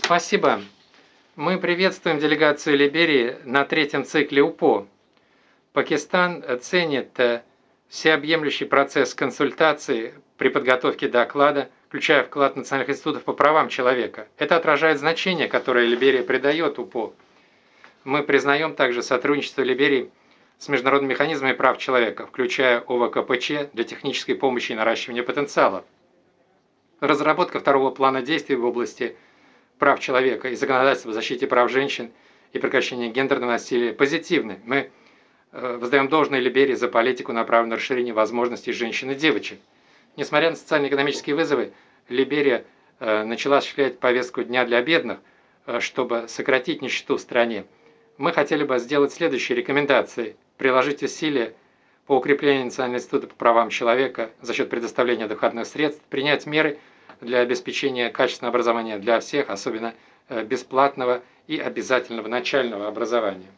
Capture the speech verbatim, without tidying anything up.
Спасибо. Мы приветствуем делегацию Либерии на третьем цикле УПО. Пакистан ценит всеобъемлющий процесс консультаций при подготовке доклада, включая вклад национальных институтов по правам человека. Это отражает значение, которое Либерия придает УПО. Мы признаем также сотрудничество Либерии с международными механизмами прав человека, включая ОВКПЧ для технической помощи и наращивания потенциала. Разработка второго плана действий в области прав человека и законодательства о защите прав женщин и прекращении гендерного насилия позитивны. Мы воздаем должное Либерии за политику, направленную на расширение возможностей женщин и девочек. Несмотря на социально-экономические вызовы, Либерия начала осуществлять повестку дня для бедных, чтобы сократить нищету в стране. Мы хотели бы сделать следующие рекомендации. Приложить усилия по укреплению Национального института по правам человека за счет предоставления адекватных средств, принять меры для обеспечения качественного образования для всех, особенно бесплатного и обязательного начального образования.